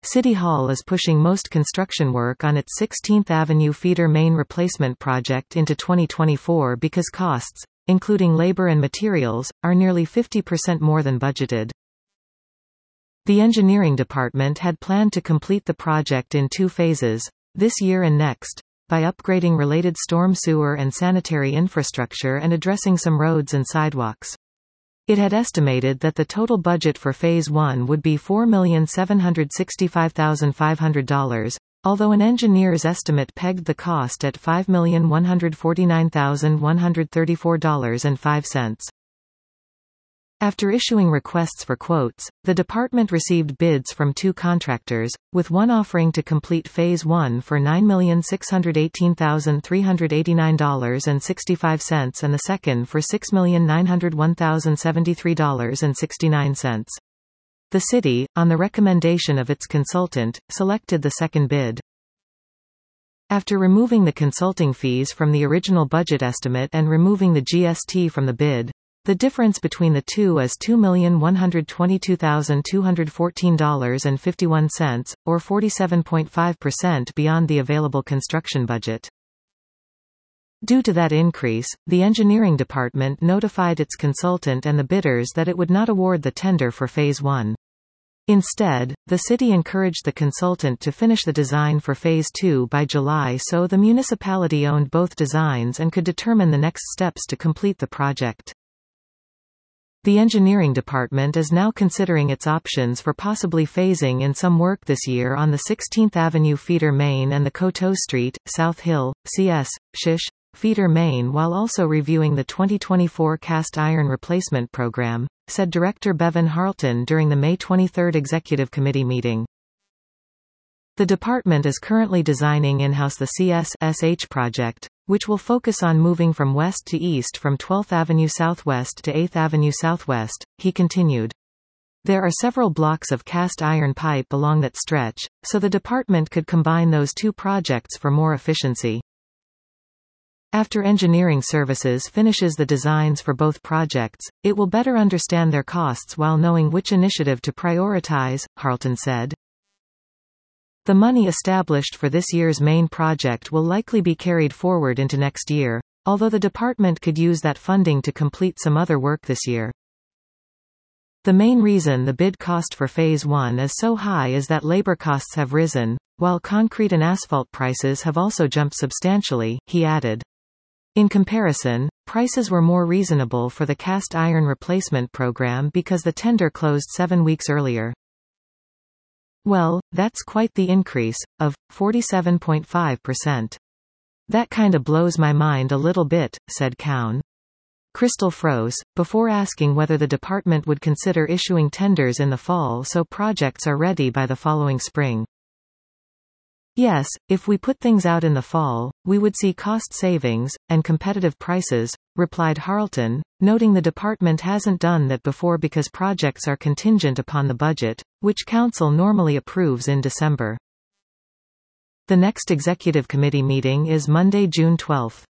City Hall is pushing most construction work on its 16th Avenue feeder main replacement project into 2024 because costs, including labor and materials, are nearly 50% more than budgeted. The engineering department had planned to complete the project in 2 phases, this year and next, by upgrading related storm sewer and sanitary infrastructure and addressing some roads and sidewalks. It had estimated that the total budget for Phase 1 would be $4,765,500, although an engineer's estimate pegged the cost at $5,149,134.05. After issuing requests for quotes, the department received bids from 2 contractors, with one offering to complete Phase 1 for $9,618,389.65 and the second for $6,901,073.69. The city, on the recommendation of its consultant, selected the second bid. After removing the consulting fees from the original budget estimate and removing the GST from the bid, the difference between the two is $2,122,214.51, or 47.5% beyond the available construction budget. Due to that increase, the engineering department notified its consultant and the bidders that it would not award the tender for Phase 1. Instead, the city encouraged the consultant to finish the design for Phase 2 by July so the municipality owned both designs and could determine the next steps to complete the project. The engineering department is now considering its options for possibly phasing in some work this year on the 16th Avenue feeder main and the Coteau Street, South Hill, CS, Shish, feeder main while also reviewing the 2024 cast iron replacement program, said Director Bevan Harleton during the May 23 Executive Committee meeting. The department is currently designing in-house the CS/SH project, which will focus on moving from west to east from 12th Avenue Southwest to 8th Avenue Southwest, he continued. There are several blocks of cast iron pipe along that stretch, so the department could combine those 2 projects for more efficiency. After engineering services finishes the designs for both projects, it will better understand their costs while knowing which initiative to prioritize, Harleton said. The money established for this year's main project will likely be carried forward into next year, although the department could use that funding to complete some other work this year. The main reason the bid cost for Phase 1 is so high is that labor costs have risen, while concrete and asphalt prices have also jumped substantially, he added. In comparison, prices were more reasonable for the cast iron replacement program because the tender closed 7 weeks earlier. Well, that's quite the increase, of 47.5%. That kinda blows my mind a little bit, said Cowan. Crystal froze, before asking whether the department would consider issuing tenders in the fall so projects are ready by the following spring. Yes, if we put things out in the fall, we would see cost savings, and competitive prices, replied Harleton, noting the department hasn't done that before because projects are contingent upon the budget, which council normally approves in December. The next executive committee meeting is Monday, June 12.